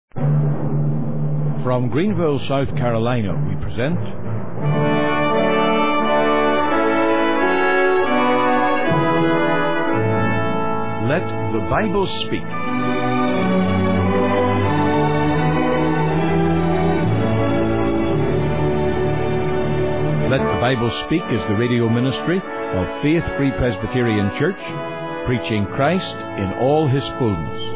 From Greenville, South Carolina, we present Let the Bible Speak. Let the Bible Speak is the radio ministry of Faith Free Presbyterian Church, preaching Christ in all His fullness.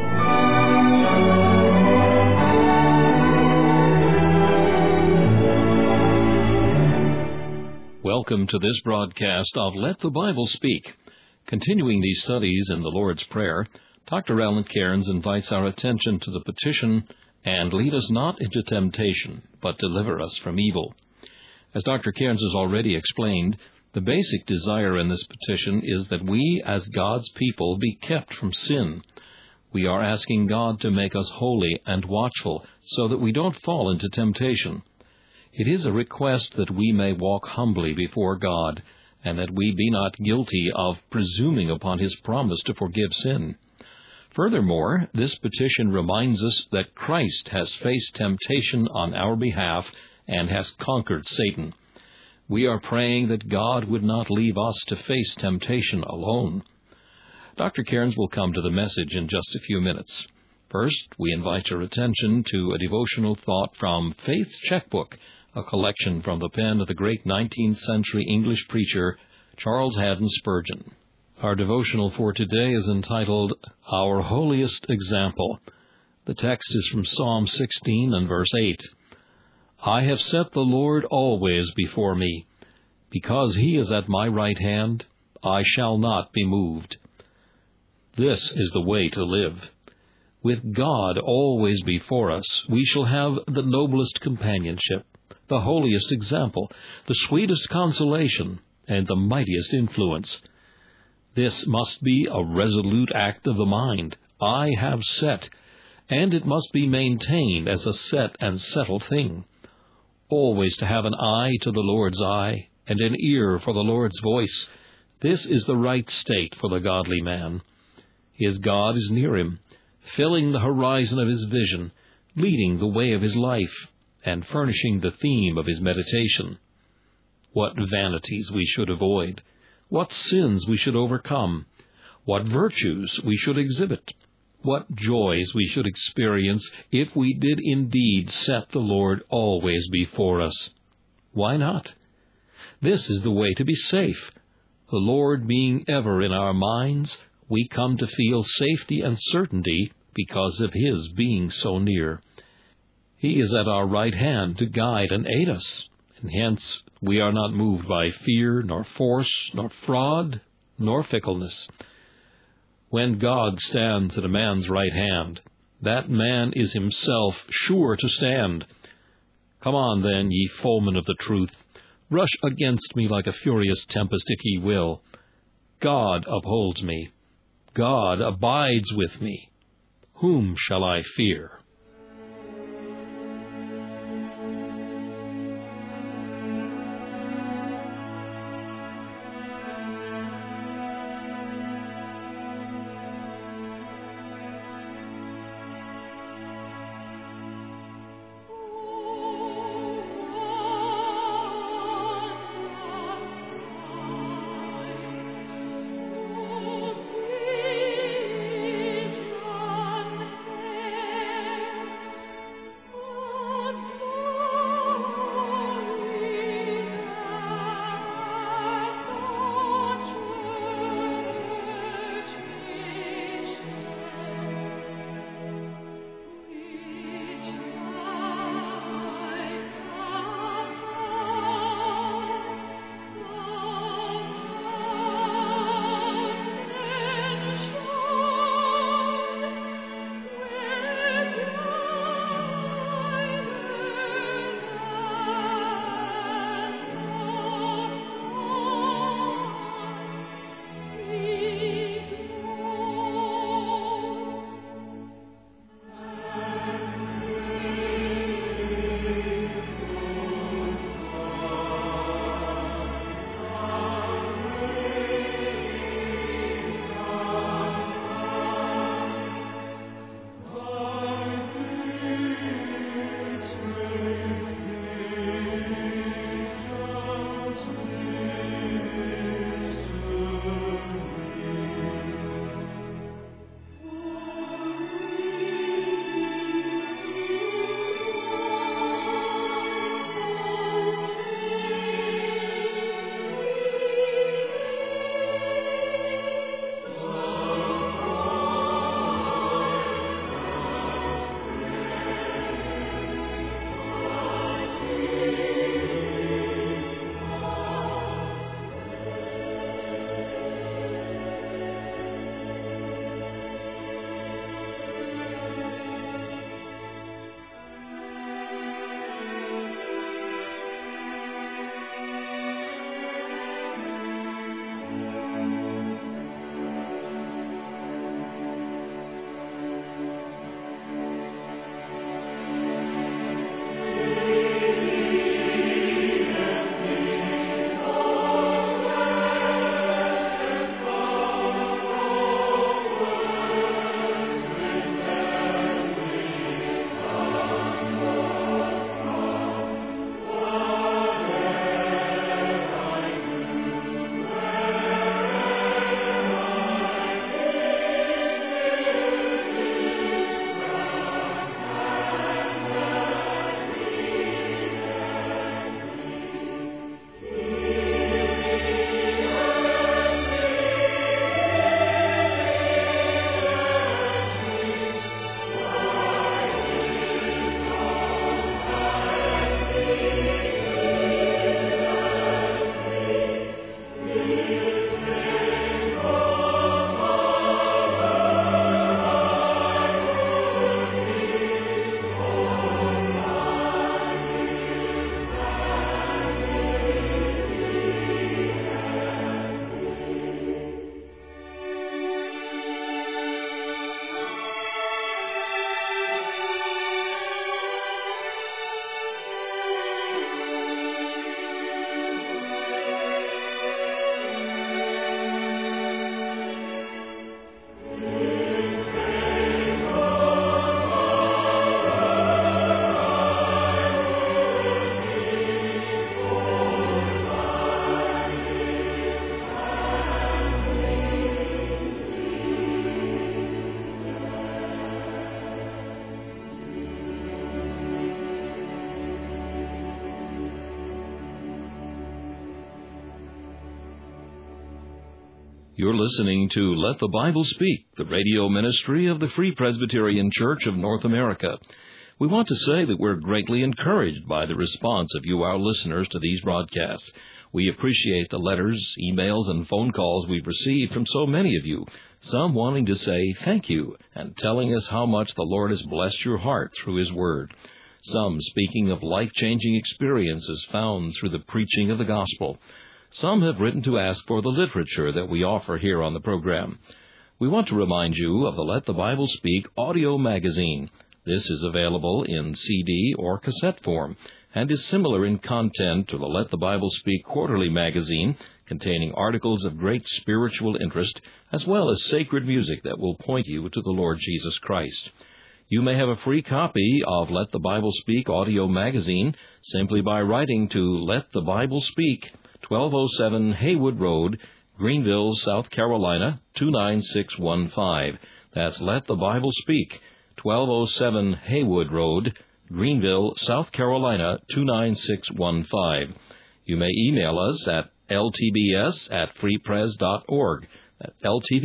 Welcome to this broadcast of Let the Bible Speak. Continuing these studies in the Lord's Prayer, Dr. Alan Cairns invites our attention to the petition, "And lead us not into temptation, but deliver us from evil." As Dr. Cairns has already explained, the basic desire in this petition is that we, as God's people, be kept from sin. We are asking God to make us holy and watchful so that we don't fall into temptation. It is a request that we may walk humbly before God, and that we be not guilty of presuming upon His promise to forgive sin. Furthermore, this petition reminds us that Christ has faced temptation on our behalf and has conquered Satan. We are praying that God would not leave us to face temptation alone. Dr. Cairns will come to the message in just a few minutes. First, we invite your attention to a devotional thought from Faith's Checkbook, a collection from the pen of the great 19th century English preacher, Charles Haddon Spurgeon. Our devotional for today is entitled, Our Holiest Example. The text is from Psalm 16 and verse 8. I have set the Lord always before me. Because He is at my right hand, I shall not be moved. This is the way to live. With God always before us, we shall have the noblest companionship, the holiest example, the sweetest consolation, and the mightiest influence. This must be a resolute act of the mind. I have set, and it must be maintained as a set and settled thing. Always to have an eye to the Lord's eye, and an ear for the Lord's voice. This is the right state for the godly man. His God is near him, filling the horizon of his vision, leading the way of his life, and furnishing the theme of his meditation. What vanities we should avoid, what sins we should overcome, what virtues we should exhibit, what joys we should experience if we did indeed set the Lord always before us. Why not? This is the way to be safe. The Lord being ever in our minds, we come to feel safety and certainty because of His being so near. He is at our right hand to guide and aid us, and hence we are not moved by fear, nor force, nor fraud, nor fickleness. When God stands at a man's right hand, that man is himself sure to stand. Come on, then, ye foemen of the truth, rush against me like a furious tempest if ye will. God upholds me. God abides with me. Whom shall I fear? You're listening to Let the Bible Speak, the radio ministry of the Free Presbyterian Church of North America. We want to say that we're greatly encouraged by the response of you, our listeners, to these broadcasts. We appreciate the letters, emails, and phone calls we've received from so many of you, some wanting to say thank you and telling us how much the Lord has blessed your heart through His Word. Some speaking of life-changing experiences found through the preaching of the gospel. Some have written to ask for the literature that we offer here on the program. We want to remind you of the Let the Bible Speak audio magazine. This is available in CD or cassette form and is similar in content to the Let the Bible Speak quarterly magazine, containing articles of great spiritual interest, as well as sacred music that will point you to the Lord Jesus Christ. You may have a free copy of Let the Bible Speak audio magazine simply by writing to Let the Bible Speak, 1207 Haywood Road, Greenville, South Carolina, 29615. That's Let the Bible Speak, 1207 Haywood Road, Greenville, South Carolina, 29615. You may email us at ltbs@freepres.org. That's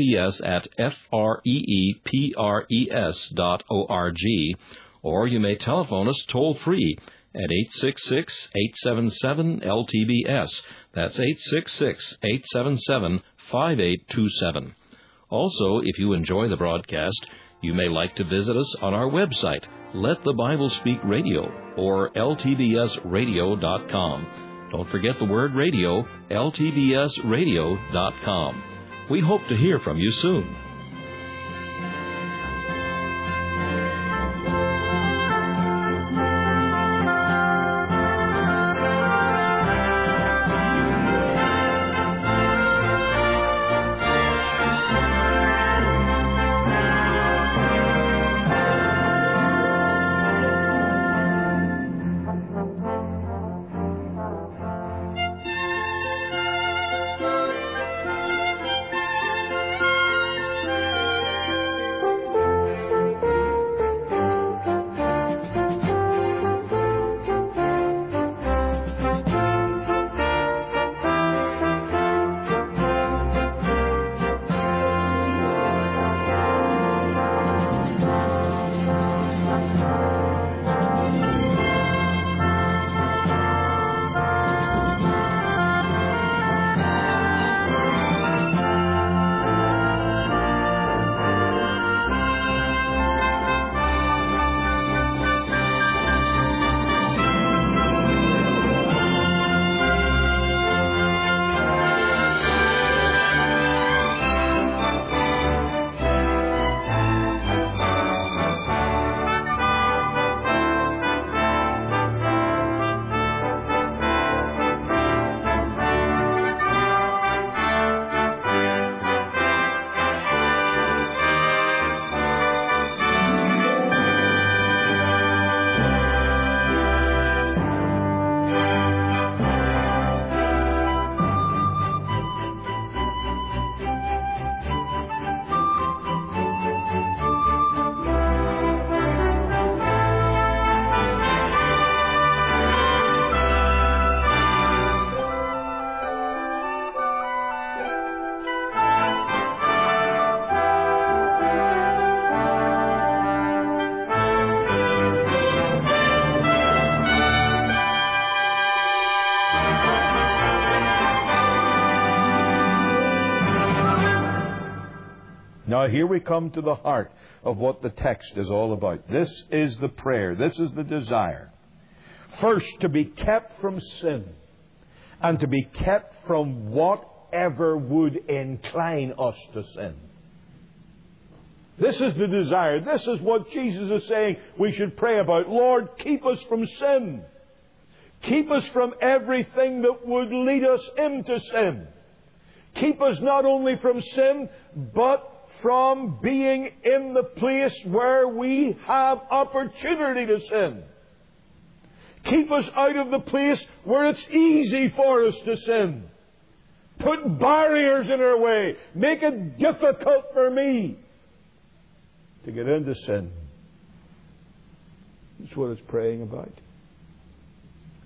ltbs@freepres.org. Or you may telephone us toll-free at 866-877-LTBS. That's 866-877-5827. Also, if you enjoy the broadcast, you may like to visit us on our website, Let the Bible Speak Radio, or ltbsradio.com. Don't forget the word radio, ltbsradio.com. We hope to hear from you soon. Now here we come to the heart of what the text is all about. This is the prayer. This is the desire. First, to be kept from sin, and to be kept from whatever would incline us to sin. This is the desire. This is what Jesus is saying we should pray about. Lord, keep us from sin. Keep us from everything that would lead us into sin. Keep us not only from sin, but from being in the place where we have opportunity to sin. Keep us out of the place where it's easy for us to sin. Put barriers in our way. Make it difficult for me to get into sin. That's what it's praying about.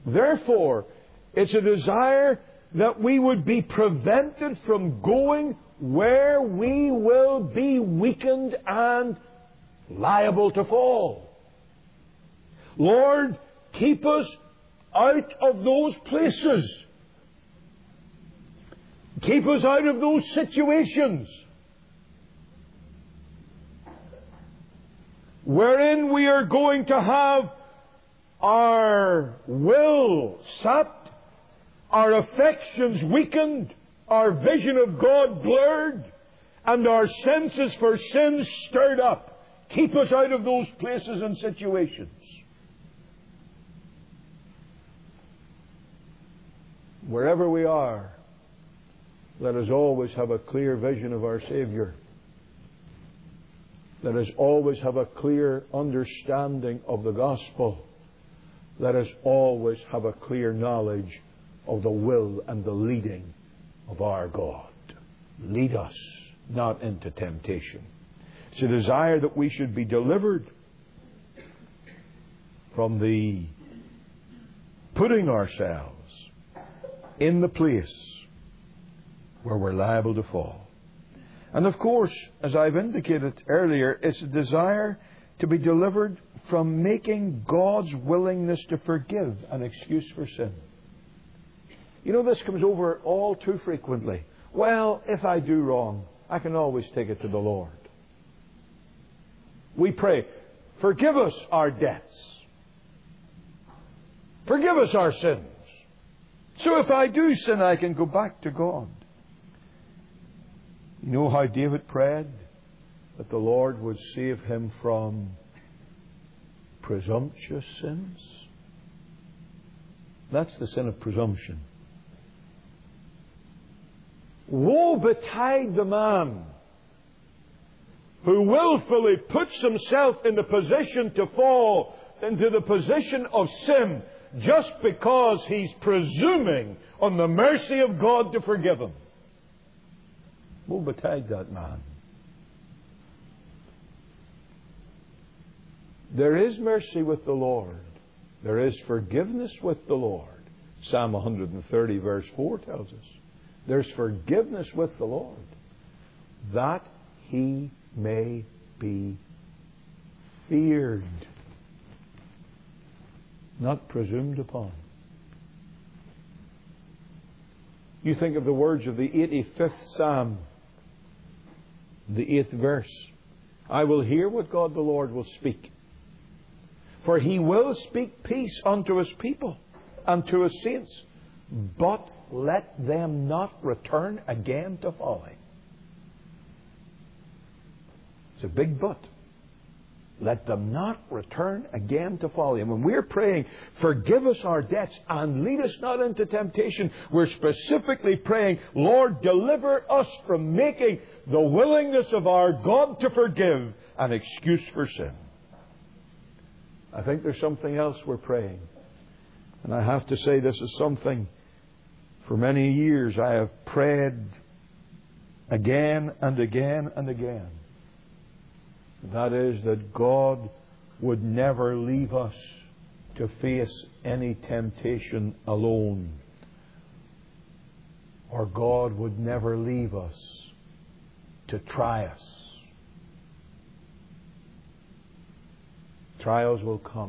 Therefore, it's a desire that we would be prevented from going where we will be weakened and liable to fall. Lord, keep us out of those places. Keep us out of those situations wherein we are going to have our will sapped, our affections weakened, our vision of God blurred, and our senses for sin stirred up. Keep us out of those places and situations. Wherever we are, let us always have a clear vision of our Savior. Let us always have a clear understanding of the gospel. Let us always have a clear knowledge of the will and the leading of our God. Lead us not into temptation. It's a desire that we should be delivered from the putting ourselves in the place where we're liable to fall. And of course, as I've indicated earlier, it's a desire to be delivered from making God's willingness to forgive an excuse for sin. You know, this comes over all too frequently. Well, if I do wrong, I can always take it to the Lord. We pray, forgive us our debts. Forgive us our sins. So if I do sin, I can go back to God. You know how David prayed? That the Lord would save him from presumptuous sins. That's the sin of presumption. Woe betide the man who willfully puts himself in the position to fall into the position of sin just because he's presuming on the mercy of God to forgive him. Woe betide that man. There is mercy with the Lord. There is forgiveness with the Lord. Psalm 130 verse 4 tells us. There's forgiveness with the Lord, that He may be feared, not presumed upon. You think of the words of the 85th Psalm, the 8th verse. I will hear what God the Lord will speak. For He will speak peace unto His people and to His saints. But let them not return again to folly. It's a big but. Let them not return again to folly. And when we're praying, forgive us our debts and lead us not into temptation, we're specifically praying, Lord, deliver us from making the willingness of our God to forgive an excuse for sin. I think there's something else we're praying. And I have to say, this is something for many years I have prayed again and again and again. That is, that God would never leave us to face any temptation alone. Or God would never leave us to try us. Trials will come.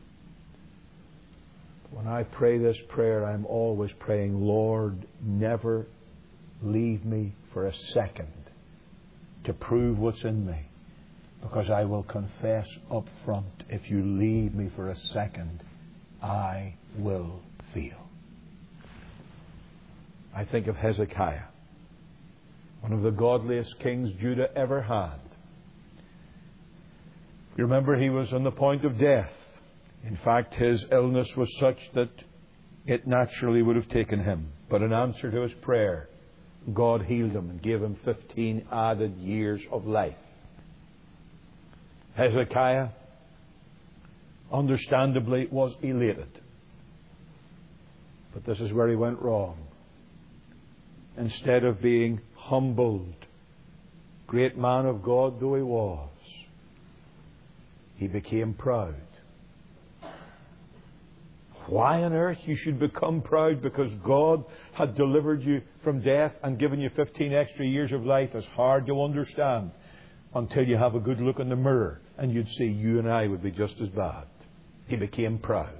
When I pray this prayer, I'm always praying, Lord, never leave me for a second to prove what's in me. Because I will confess up front, if you leave me for a second, I will fail. I think of Hezekiah, one of the godliest kings Judah ever had. You remember, he was on the point of death. In fact, his illness was such that it naturally would have taken him. But in answer to his prayer, God healed him and gave him 15 added years of life. Hezekiah, understandably, was elated. But this is where he went wrong. Instead of being humbled, great man of God though he was, he became proud. why on earth you should become proud because God had delivered you from death and given you 15 extra years of life is hard to understand until you have a good look in the mirror and you'd see you and I would be just as bad. He became proud.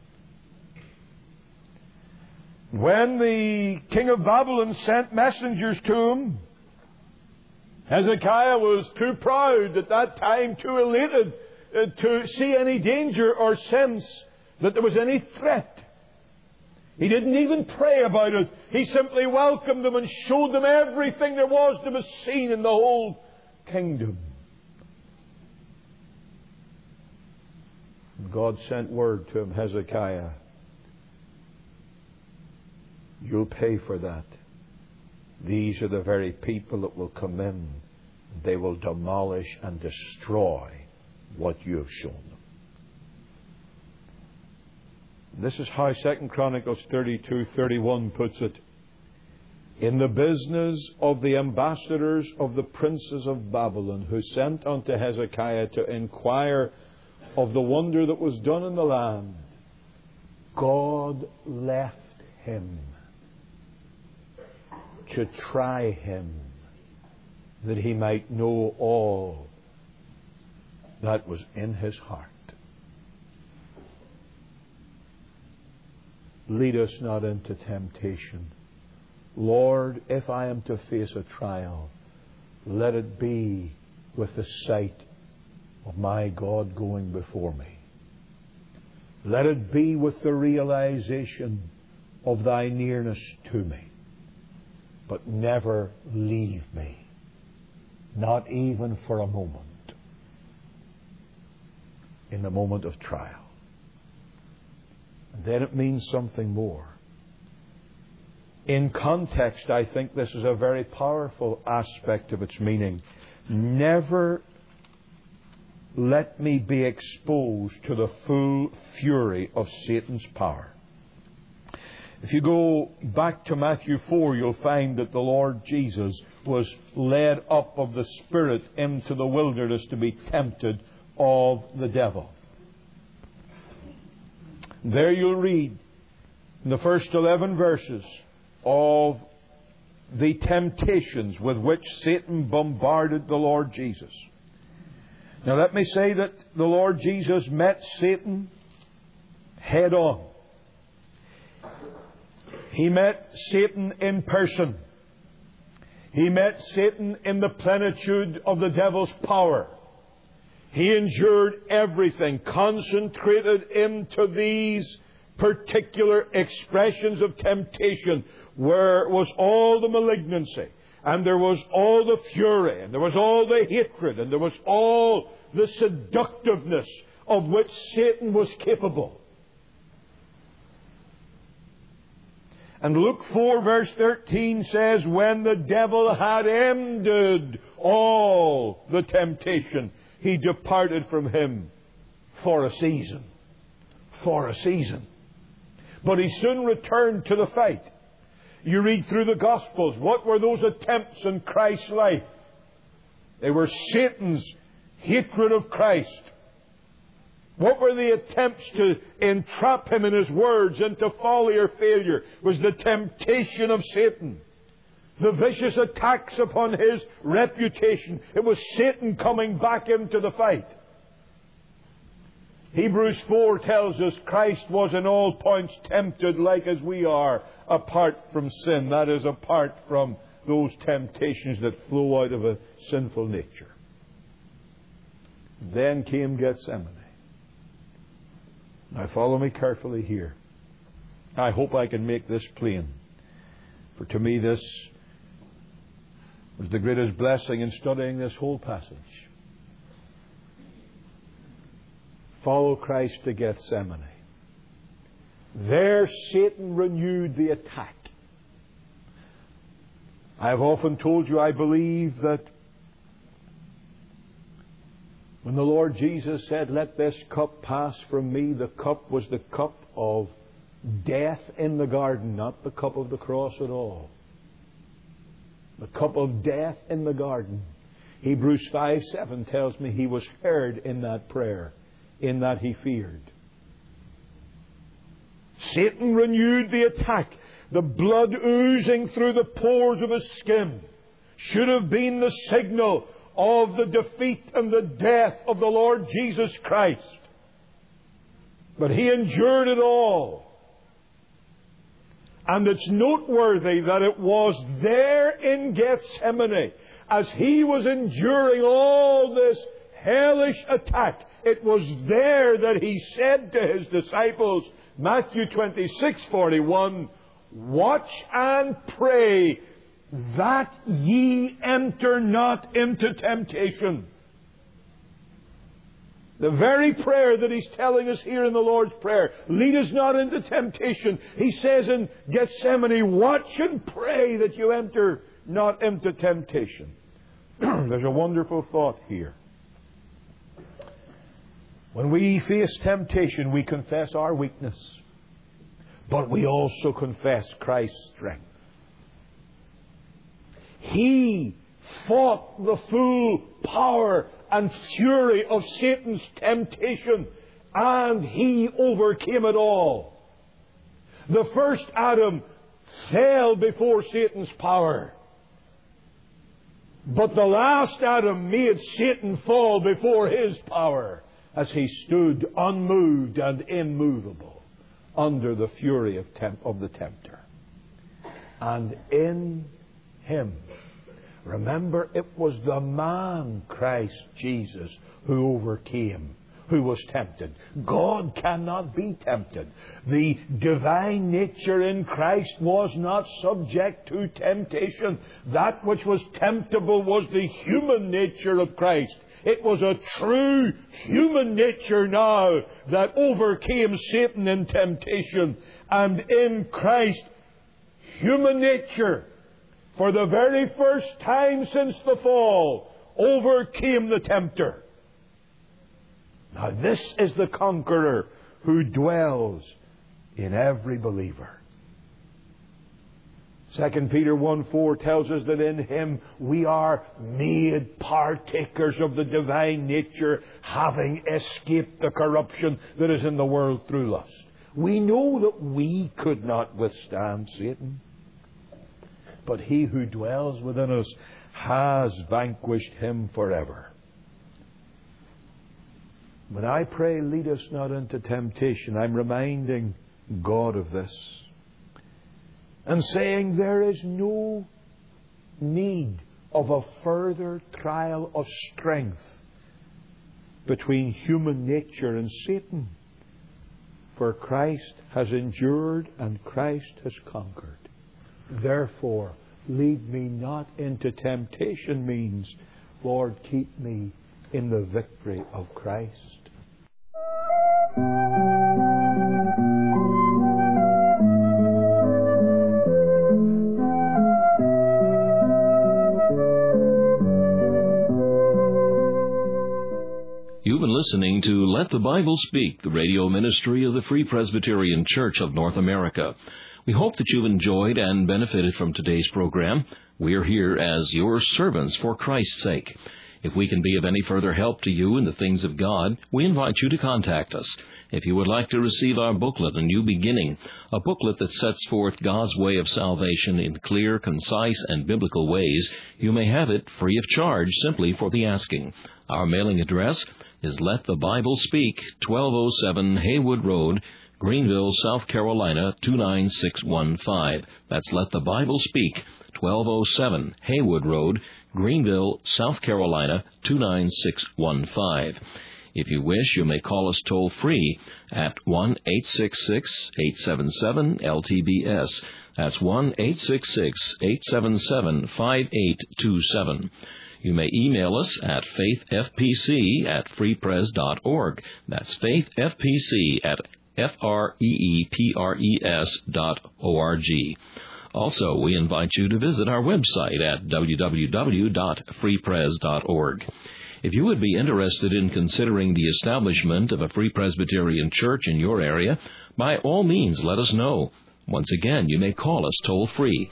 When the king of Babylon sent messengers to him, Hezekiah was too proud at that time, too elated to see any danger or sense that there was any threat. He didn't even pray about it. He simply welcomed them and showed them everything there was to be seen in the whole kingdom. God sent word to him, Hezekiah, you'll pay for that. These are the very people that will come in. They will demolish and destroy what you have shown them. This is how 2 Chronicles 32:31 puts it. In the business of the ambassadors of the princes of Babylon, who sent unto Hezekiah to inquire of the wonder that was done in the land, God left him to try him, that he might know all that was in his heart. Lead us not into temptation. Lord, if I am to face a trial, let it be with the sight of my God going before me. Let it be with the realization of thy nearness to me. But never leave me, not even for a moment, in the moment of trial. And then it means something more. In context, I think this is a very powerful aspect of its meaning. Never let me be exposed to the full fury of Satan's power. If you go back to Matthew 4, you'll find that the Lord Jesus was led up of the Spirit into the wilderness to be tempted of the devil. There you'll read in the first 11 verses of the temptations with which Satan bombarded the Lord Jesus. Now let me say that the Lord Jesus met Satan head on. He met Satan in person. He met Satan in the plenitude of the devil's power. He endured everything, concentrated into these particular expressions of temptation, where was all the malignancy, and there was all the fury, and there was all the hatred, and there was all the seductiveness of which Satan was capable. And Luke 4 verse 13 says, when the devil had ended all the temptation, he departed from him for a season. For a season. But he soon returned to the fight. You read through the Gospels. What were those attempts in Christ's life? They were Satan's hatred of Christ. What were the attempts to entrap him in his words into folly or failure? It was the temptation of Satan. The vicious attacks upon his reputation. It was Satan coming back into the fight. Hebrews 4 tells us Christ was in all points tempted like as we are, apart from sin. That is, apart from those temptations that flow out of a sinful nature. Then came Gethsemane. Now follow me carefully here. I hope I can make this plain. For to me this was the greatest blessing in studying this whole passage. Follow Christ to Gethsemane. There Satan renewed the attack. I have often told you I believe that when the Lord Jesus said, let this cup pass from me, the cup was the cup of death in the garden, not the cup of the cross at all. The cup of death in the garden. Hebrews 5:7 tells me he was heard in that prayer, in that he feared. Satan renewed the attack. The blood oozing through the pores of his skin should have been the signal of the defeat and the death of the Lord Jesus Christ. But He endured it all. And it's noteworthy that it was there in Gethsemane, as He was enduring all this hellish attack, it was there that He said to His disciples, Matthew 26:41, "Watch and pray that ye enter not into temptation." The very prayer that He's telling us here in the Lord's Prayer, lead us not into temptation. He says in Gethsemane, watch and pray that you enter not into temptation. There's a wonderful thought here. When we face temptation, we confess our weakness, but we also confess Christ's strength. He fought the full power and fury of Satan's temptation, and He overcame it all. The first Adam fell before Satan's power, but the last Adam made Satan fall before his power, as he stood unmoved and immovable under the fury of the tempter. And in Him, remember, it was the man, Christ Jesus, who overcame, who was tempted. God cannot be tempted. The divine nature in Christ was not subject to temptation. That which was temptable was the human nature of Christ. It was a true human nature now that overcame Satan in temptation. And in Christ, human nature, for the very first time since the fall, overcame the tempter. Now this is the conqueror who dwells in every believer. 2 Peter 1:4 tells us that in Him we are made partakers of the divine nature, having escaped the corruption that is in the world through lust. We know that we could not withstand Satan, but He who dwells within us has vanquished him forever. When I pray, lead us not into temptation, I'm reminding God of this, and saying there is no need of a further trial of strength between human nature and Satan, for Christ has endured and Christ has conquered. Therefore, lead me not into temptation means, Lord, keep me in the victory of Christ. You've been listening to Let the Bible Speak, the radio ministry of the Free Presbyterian Church of North America. We hope that you've enjoyed and benefited from today's program. We are here as your servants for Christ's sake. If we can be of any further help to you in the things of God, we invite you to contact us. If you would like to receive our booklet, A New Beginning, a booklet that sets forth God's way of salvation in clear, concise, and biblical ways, you may have it free of charge simply for the asking. Our mailing address is Let the Bible Speak, 1207 Haywood Road, Greenville, South Carolina, 29615. That's Let the Bible Speak, 1207 Haywood Road, Greenville, South Carolina, 29615. If you wish, you may call us toll-free at 1-866-877-LTBS. That's 1-866-877-5827. You may email us at faithfpc@freepres.org. That's faithfpc@freepres.org. Also, we invite you to visit our website at www.freepres.org. If you would be interested in considering the establishment of a Free Presbyterian Church in your area, by all means let us know. Once again, you may call us toll-free,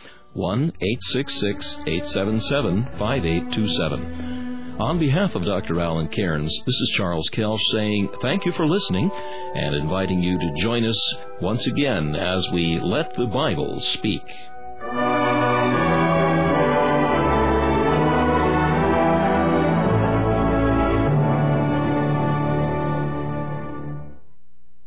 1-866-877-5827. On behalf of Dr. Alan Cairns, this is Charles Kelch saying thank you for listening, and inviting you to join us once again as we let the Bible speak.